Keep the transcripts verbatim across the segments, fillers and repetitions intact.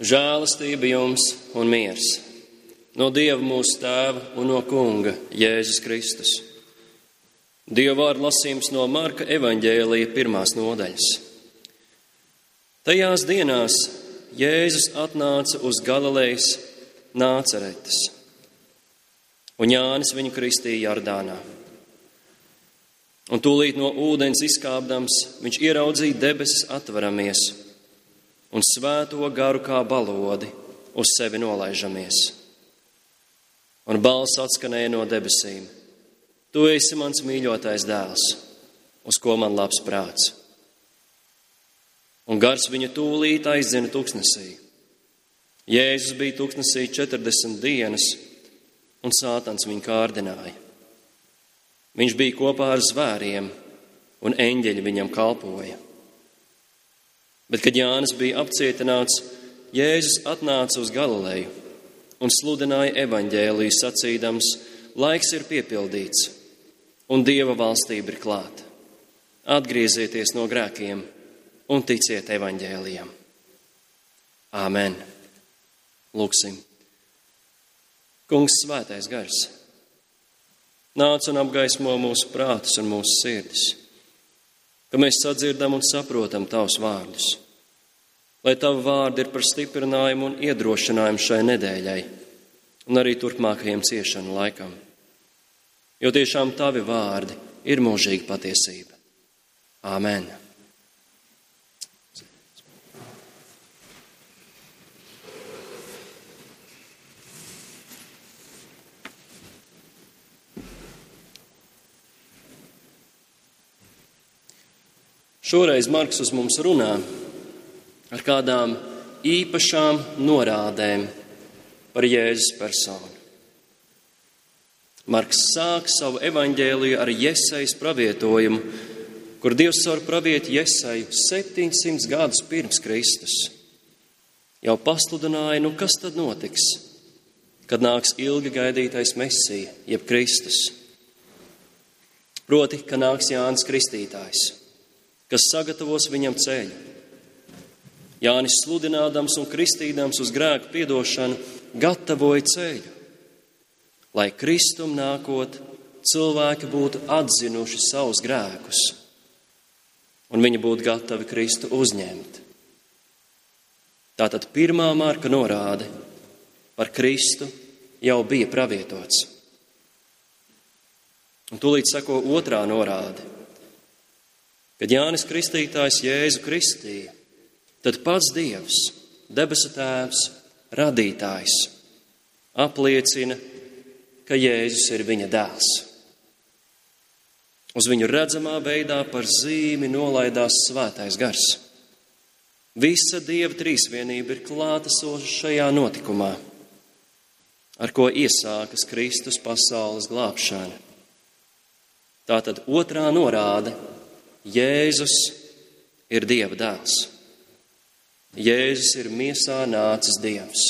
Žēlastība jums un miers no Dieva mūsu Tēva un no Kunga Jēzus Kristus. Dieva vārda lasījums no Marka evaņģēlija pirmās nodaļas. Tajās dienās Jēzus atnāca uz Galilejas Nācaretes, un Jānis viņu kristīja Jordānā. Un tūlīt no ūdens izkāpdams, viņš ieraudzīja debesis atveramies un svēto garu kā balodi uz sevi nolaižamies. Un balss atskanēja no debesīm: Tu esi mans mīļotais dēls, uz ko man labs prāts. Un gars viņu tūlīt aizdzina tuksnesī. Jēzus bija tuksnesī četrdesmit dienas, un Sātans viņu kārdināja. Viņš bija kopā ar zvēriem, un eņģeļi viņam kalpoja. Bet, kad Jānis bija apcietināts, Jēzus atnāca uz Galileju un sludināja evaņģēliju sacīdams: Laiks ir piepildīts, un Dieva valstība ir klāta. Atgriezieties no grēkiem un ticiet evaņģēlijam. Āmen. Lūksim. Kungs, svētais gars, nāc un apgaismo mūsu prātus un mūsu sirdis, ka mēs sadzirdam un saprotam tavus vārdus. Lai tavi vārdi ir par stiprinājumu un iedrošinājumu šai nedēļai un arī turpmākajiem ciešanu laikam. Jo tiešām tavi vārdi ir mūžīga patiesība. Āmen. Šoreiz Marks uz mums runā ar kādām īpašām norādēm par Jēzus personu. Marks sāk savu evaņģēliju ar Jesajas pravietojumu, kur Dievs caur pravieti Jesaju septiņsimt gadus pirms Kristus jau pasludināja, nu kas tad notiks, kad nāks ilgi gaidītais Mesija, jeb Kristus. Proti, ka nāks Jānis Kristītājs, kas sagatavos viņam ceļu. Jānis sludinādams un kristīdams uz grēku piedošanu gatavoja ceļu, lai Kristum nākot cilvēki būtu atzinuši savus grēkus un viņi būtu gatavi Kristu uzņemt. Tātad pirmā Marka norāde par Kristu jau bija pravietots. Un tūlīt seko otrā norāde. Kad Jānis Kristītājs Jēzu kristīja, tad pats Dievs, debesu Tēvs, radītājs, apliecina, ka Jēzus ir viņa dēls. Uz viņu redzamā veidā par zīmi nolaidās svētais gars. Visa Dieva trīsvienība ir klātesoša šajā notikumā, ar ko iesākas Kristus pasaules glābšana. Tātad otrā norāde: Jēzus ir Dieva dēls. Jēzus ir miesā nācis Dievs.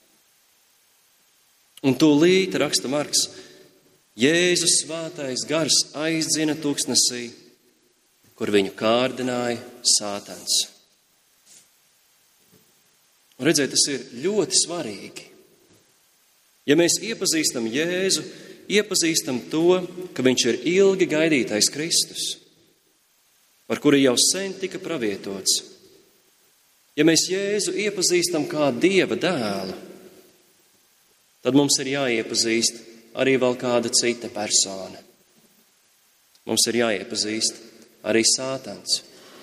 Un tūlīt, raksta Marks, Jēzus svētais gars aizdzina tuksnesī, kur viņu kārdināja Sātans. Un redziet, tas ir ļoti svarīgi. Ja mēs iepazīstam Jēzu, iepazīstam to, ka viņš ir ilgi gaidītais Kristus, par kuru jau sen tika pravietots. Ja mēs Jēzu iepazīstam kā Dieva dēlu, tad mums ir jāiepazīst arī vēl kāda cita persona. Mums ir jāiepazīst arī Sātans.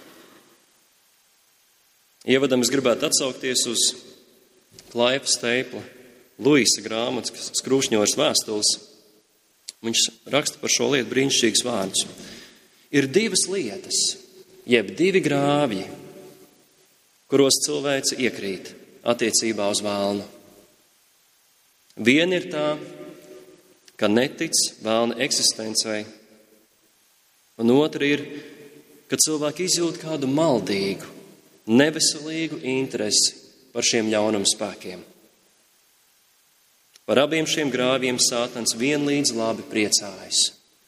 Ievadam es gribētu atsaukties uz Klaipa Steipla Luisa grāmatas Skrūšņoras vēstules. Viņš raksta par šo lietu brīnišķīgus vārdus. Ir divas lietas, jeb divi grāvji, kuros cilvēce iekrīt attiecībā uz vēlnu. Viena ir tā, ka netic vēlna eksistencei, un otra ir, ka cilvēki izjūt kādu maldīgu, neveselīgu interesi par šiem ļaunuma spēkiem. Par abiem šiem grāvjiem Sātans vienlīdz labi priecājas.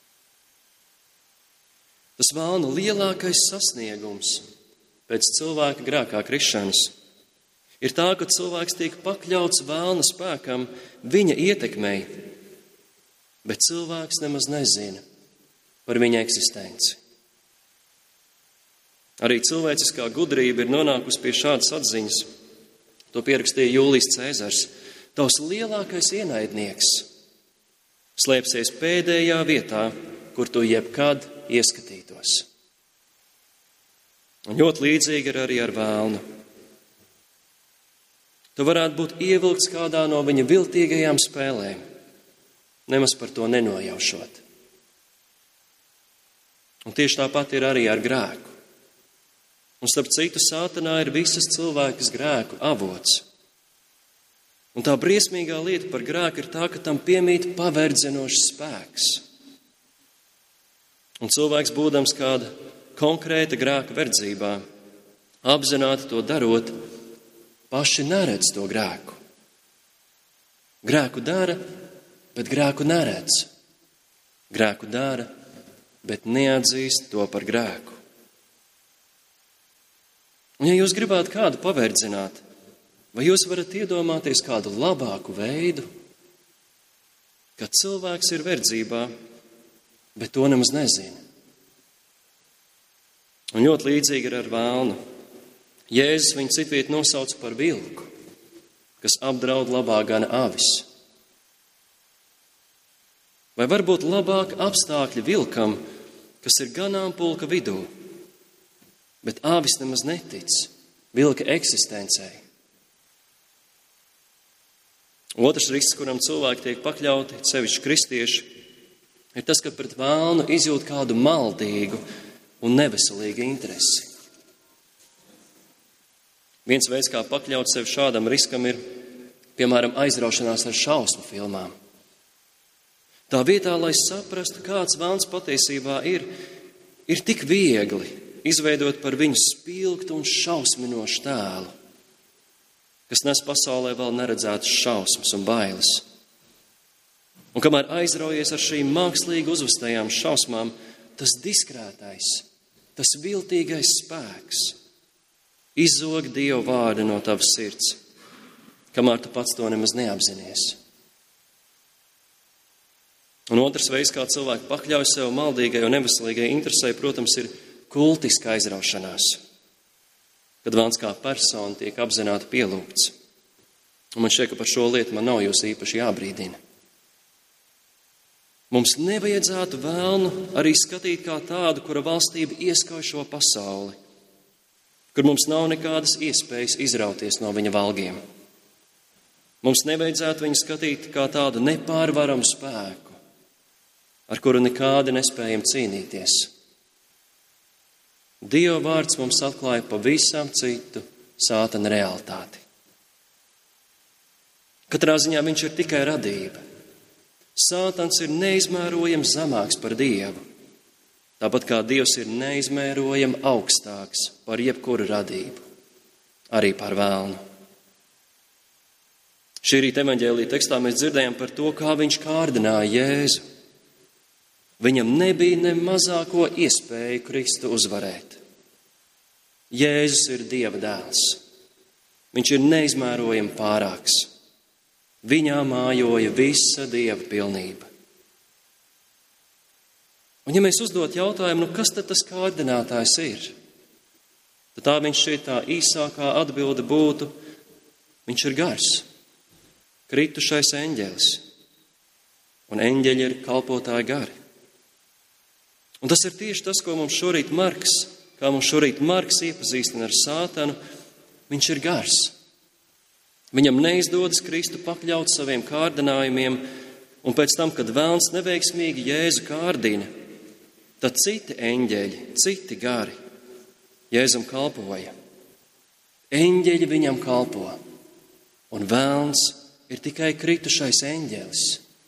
Tas vēlna lielākais sasniegums pēc cilvēka grēkā krišanas ir tā, ka cilvēks tiek pakļauts vēlna spēkam, viņa ietekmei, bet cilvēks nemaz nezina par viņa eksistenci. Arī cilvēciskā gudrība ir nonākusi pie šādas atziņas. To pierakstīja Jūlijs Cēzars. Tavs lielākais ienaidnieks slēpsies pēdējā vietā, kur tu jebkad ieskatītos. Un ļoti līdzīgi ir arī ar vēlnu. Tu varētu būt ievilkts kādā no viņa viltīgajām spēlēm, nemaz par to nenojaušot. Un tieši tāpat ir arī ar grēku. Un starp citu, Sātanā ir visas cilvēkas grēku avots. Un tā briesmīgā lieta par grēku ir tā, ka tam piemīt paverdzinošs spēks. Un cilvēks, būdams kāda konkrēta grēka verdzībā, apzināti to darot, paši neredz to grēku. Grēku dara, bet grēku neredz. Grēku dara, bet neatzīst to par grēku. Un ja jūs gribētu kādu paverdzināt, vai jūs varat iedomāties kādu labāku veidu, kad cilvēks ir verdzībā, bet to nemaz nezina? Un ļoti līdzīgi ir ar vēlnu. Jēzus viņu citviet nosauc par vilku, kas apdraud labā gana avis. Vai varbūt labāk apstākļi vilkam, kas ir ganāmpulka vidū, bet āvis nemaz netic vilka eksistencei? Otrs risks, kuram cilvēki tiek pakļauti, sevišķi kristieši, ir tas, ka pret vēlnu izjūt kādu maldīgu un neveselīgu interesi. Viens veids, kā pakļaut sevi šādam riskam, ir, piemēram, aizraušanās ar šausmu filmām. Tā vietā, lai saprastu, kāds vēlns patiesībā ir, ir tik viegli izveidot par viņu spilgtu un šausminošu tēlu, kas nes pasaulē vēl neredzētas šausmas un bailes. Un kamēr aizraujies ar šīm mākslīgi uzvestajām šausmām, tas diskrētais, tas viltīgais spēks izzog Dieva vārdu no tavas sirds, kamēr tu pats to nemaz neapzinies. Un otrs veids, kā cilvēki pakļauj sev maldīgai un neveselīgai interesei, protams, ir kultiska aizraušanās, kad vēlns kā persona tiek apzināti pielūgts. Un man šķiet, ka par šo lietu man nav jūs īpaši jābrīdina. Mums nevajadzētu vēlnu arī skatīt kā tādu, kura valstība ieskauj šo pasauli, kur mums nav nekādas iespējas izrauties no viņa valgiem. Mums nevajadzētu viņu skatīt kā tādu nepārvaramu spēku, ar kuru nekādi nespējam cīnīties. Dieva vārds mums atklāja pavisam citu Sātana realitāti. Katrā ziņā viņš ir tikai radība. Sātans ir neizmērojami zemāks par Dievu, tāpat kā Dievs ir neizmērojami augstāks par jebkuru radību, arī par vēlnu. Šī rīta evaņģēlija tekstā mēs dzirdējām par to, kā viņš kārdināja Jēzu. Viņam nebija ne mazāko iespēju Kristu uzvarēt. Jēzus ir Dieva dēls. Viņš ir neizmērojami pārāks. Viņā mājoja visa Dieva pilnība. Un ja mēs uzdot jautājumu, nu kas tad tas kārdinātājs ir? Tad tā viņš šeit tā īsākā atbilde būtu, viņš ir gars, kritušais eņģelis, un eņģeļi ir kalpotāji gari. Un tas ir tieši tas, ko mums šorīt Marks, kā mums šorīt Marks iepazīstina ar Sātanu, viņš ir gars. Viņam neizdodas Kristu pakļaut saviem kārdinājumiem, un pēc tam, kad vēlns neveiksmīgi Jēzu kārdina, tad citi eņģeļi, citi gari Jēzum kalpoja. Eņģeļi viņam kalpo, un vēlns ir tikai kritušais eņģelis.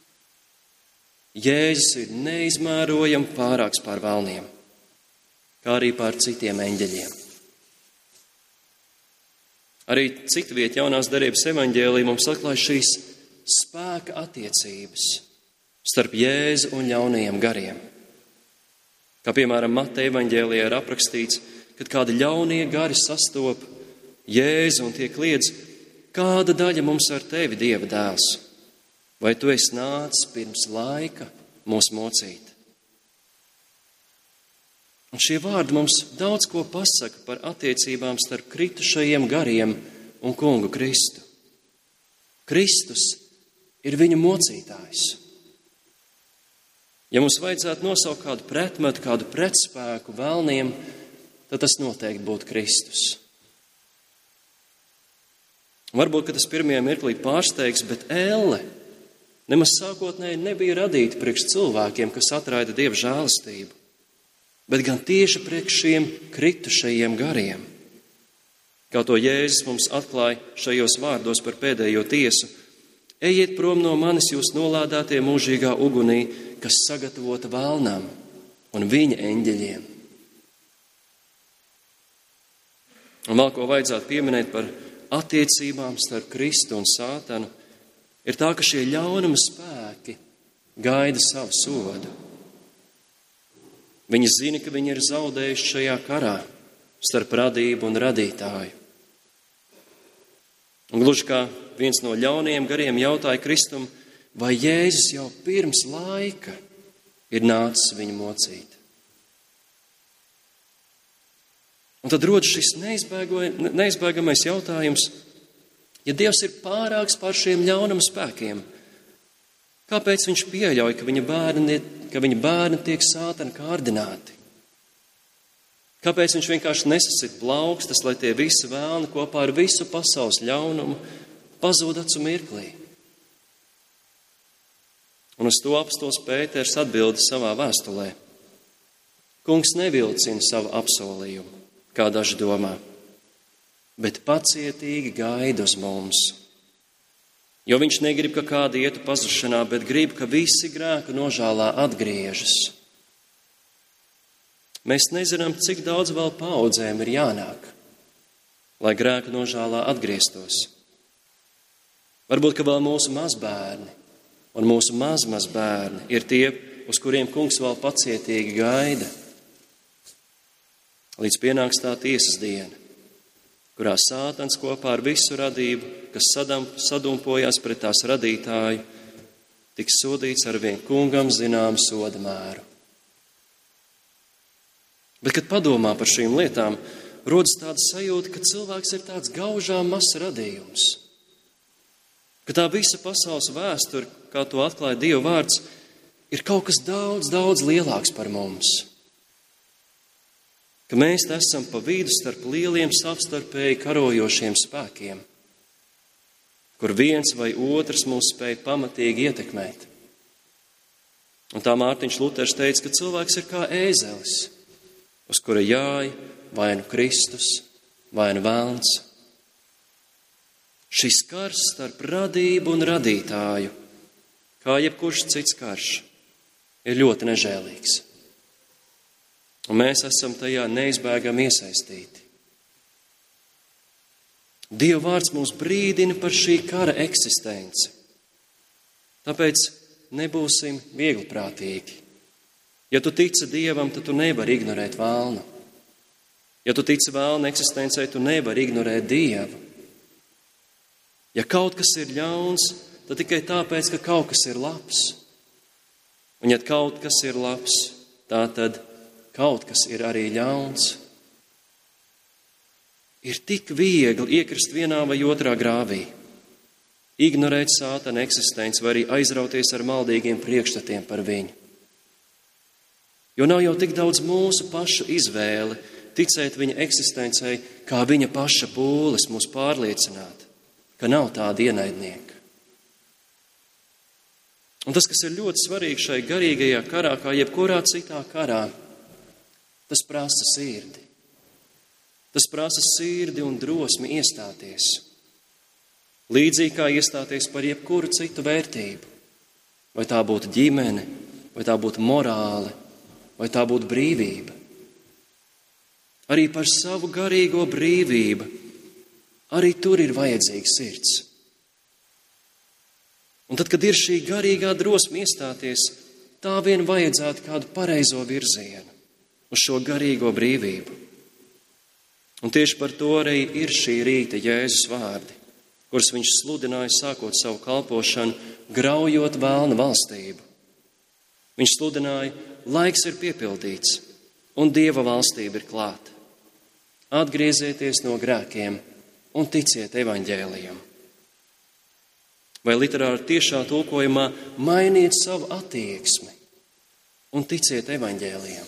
Jēzus ir neizmērojami pārāks pār vēlniem, kā arī pār citiem eņģeļiem. Arī citu vietu jaunās derības evaņģēlija mums atklāja šīs spēka attiecības starp Jēzu un ļaunajiem gariem. Kā piemēram Mateja evaņģēlijā ir aprakstīts, kad kādi ļaunie gari sastop Jēzu un tie kliedz: kāda daļa mums ar tevi, Dieva dēls? Vai tu esi nācis pirms laika mūs mocīt? Un šie vārdi mums daudz ko pasaka par attiecībām starp kritušajiem gariem un kungu Kristu. Kristus ir viņu mocītājs. Ja mums vajadzētu nosaukt kādu pretmetu, kādu pretspēku vēlniem, tad tas noteikti būtu Kristus. Varbūt, ka tas pirmajā mirklī pārsteigs, bet elle nemaz sākotnēji nebija radīta priekš cilvēkiem, kas atraida Dieva žēlastību, bet gan tieši priekš šiem kritušajiem gariem. Kā to Jēzus mums atklāja šajos vārdos par pēdējo tiesu: ejiet prom no manis, jūs nolādētie mūžīgā ugunī, kas sagatavota vēlnam un viņa eņģeļiem. Un vēl ko vajadzētu pieminēt par attiecībām starp Kristu un Sātanu, ir tā, ka šie ļaunuma spēki gaida savu sodu. Viņi zina, ka viņi ir zaudējuši šajā karā starp radību un radītāju. Un gluži kā viens no ļaunajiem gariem jautāja Kristum, vai Jēzus jau pirms laika ir nācis viņu mocīt. Un tad rodas šis neizbēgamais jautājums: ja Dievs ir pārāks pār šiem ļaunuma spēkiem, kāpēc viņš pieļauj, ka viņa bērni, ka viņa bērni tiek Sātana kārdināti? Kāpēc viņš vienkārši nesasit plaukstas, lai tie visi vēlni kopā ar visu pasaules ļaunumu pazūd acu mirklī? Un uz to apostols Pēters atbild savā vēstulē: Kungs nevilcina savu apsolījumu, kā daži domā, bet pacietīgi gaida uz mums. Jo viņš negrib, ka kādi ietu pazušanā, bet grib, ka visi grēku nožālā atgriežas. Mēs nezinām, cik daudz vēl paaudzēm ir jānāk, lai grēku nožālā atgrieztos. Varbūt, ka vēl mūsu mazbērni un mūsu mazmazbērni ir tie, uz kuriem Kungs vēl pacietīgi gaida. Līdz pienāks tā tiesas diena, kurā Sātans kopā ar visu radību, kas sadam, sadumpojās pret tās radītāju, tiks sodīts ar vien Kungam zināmu soda mēru. Bet, kad padomā par šīm lietām, rodas tāda sajūta, ka cilvēks ir tāds gaužām mazs radījums. Ka tā visa pasaules vēsture, kā to atklāja Dieva vārds, ir kaut kas daudz, daudz lielāks par mums. Ka mēs esam pa vidu starp lieliem savstarpēji karojošiem spēkiem, kur viens vai otrs mūs spēj pamatīgi ietekmēt. Un tā Mārtiņš Luters teica, ka cilvēks ir kā ēzelis, uz kura jāj vai nu Kristus, vai nu velns. Šis karš starp radību un radītāju, kā jebkurš cits karš, ir ļoti nežēlīgs. Un mēs esam tajā neizbēgami iesaistīti. Dieva vārds mūs brīdina par šī kara eksistenci. Tāpēc nebūsim viegliprātīgi. Ja tu tici Dievam, tad tu nevari ignorēt vēlnu. Ja tu tici vēlna eksistencei, tu nevari ignorēt Dievu. Ja kaut kas ir ļauns, tad tikai tāpēc, ka kaut kas ir labs. Un ja kaut kas ir labs, tā tad kaut kas ir arī ļauns. Ir tik viegli iekrist vienā vai otrā grāvī, ignorēt Sātana eksistenci vai arī aizrauties ar maldīgiem priekšstatiem par viņu. Jo nav jau tik daudz mūsu pašu izvēle ticēt viņa eksistencei, kā viņa paša pūles mūs pārliecināt, ka nav tāda ienaidnieka. Un tas, kas ir ļoti svarīgi šai garīgajā karā, kā jebkurā citā karā, tas prasa sirdi. Tas prasa sirdi un drosmi iestāties. Līdzīgi kā iestāties par jebkuru citu vērtību. Vai tā būtu ģimene, vai tā būtu morāle, vai tā būtu brīvība. Arī par savu garīgo brīvību, arī tur ir vajadzīga sirds. Un tad, kad ir šī garīgā drosme iestāties, tā vien vajadzētu kādu pareizo virzienu uz šo garīgo brīvību. Un tieši par to arī ir šī rīta Jēzus vārdi, kurus viņš sludināja sākot savu kalpošanu, graujot vēlna valstību. Viņš sludināja, laiks ir piepildīts un Dieva valstība ir klāta. Atgriezieties no grēkiem un ticiet evaņģēlijam. Vai literāri tiešā tulkojumā mainiet savu attieksmi un ticiet evaņģēlijam.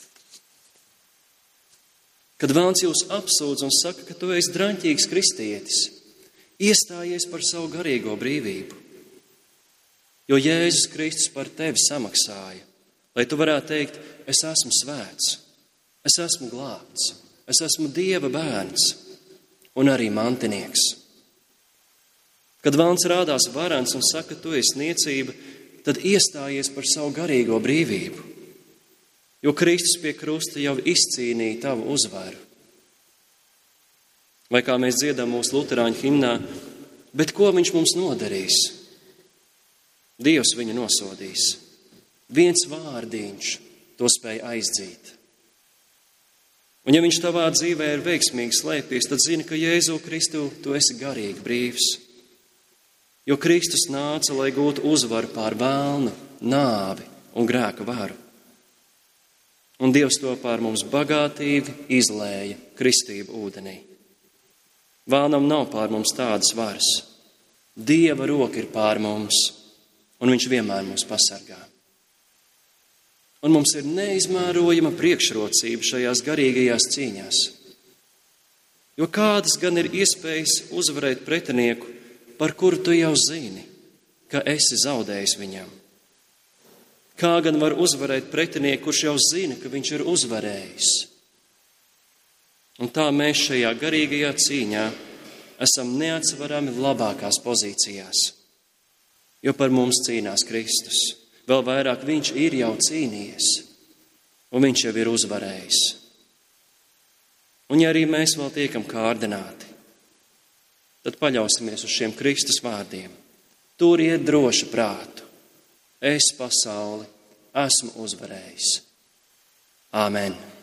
Kad vēlns jūs apsūdz un saka, ka tu esi draņķīgs kristietis, iestājies par savu garīgo brīvību, jo Jēzus Kristus par tevi samaksāja, lai tu varētu teikt, es esmu svēts, es esmu glābts, es esmu Dieva bērns un arī mantinieks. Kad vēlns rādās varens un saka, tu esi niecība, tad iestājies par savu garīgo brīvību, jo Kristus pie krusta jau izcīnīja tavu uzvaru. Vai kā mēs dziedam mūsu luterāņu himnā, bet ko viņš mums nodarīs? Dievs viņu nosodīs. Viens vārdiņš to spēja aizdzīt. Un ja viņš tavā dzīvē ir veiksmīgi slēpies, tad zini, ka Jēzu Kristu tu esi garīgi brīvs. Jo Kristus nāca, lai gūtu uzvaru pār vēlnu, nāvi un grēka varu. Un Dievs to pār mums bagātīgi izlēja kristību ūdenī. Vēlnam nav pār mums tādas varas. Dieva roka ir pār mums, un viņš vienmēr mūs pasargā. Un mums ir neizmērojama priekšrocība šajās garīgajās cīņās. Jo kādas gan ir iespējas uzvarēt pretinieku, par kuru tu jau zini, ka esi zaudējis viņam? Kā gan var uzvarēt pretinieku, kurš jau zina, ka viņš ir uzvarējis? Un tā mēs šajā garīgajā cīņā esam neatsvarami labākās pozīcijās, jo par mums cīnās Kristus. Vēl vairāk viņš ir jau cīnījies, un viņš jau ir uzvarējis. Un ja arī mēs vēl tiekam kārdināti, tad paļausimies uz šiem Kristus vārdiem. Turiet droši prātu. Es pasauli esmu uzvarējis. Āmen.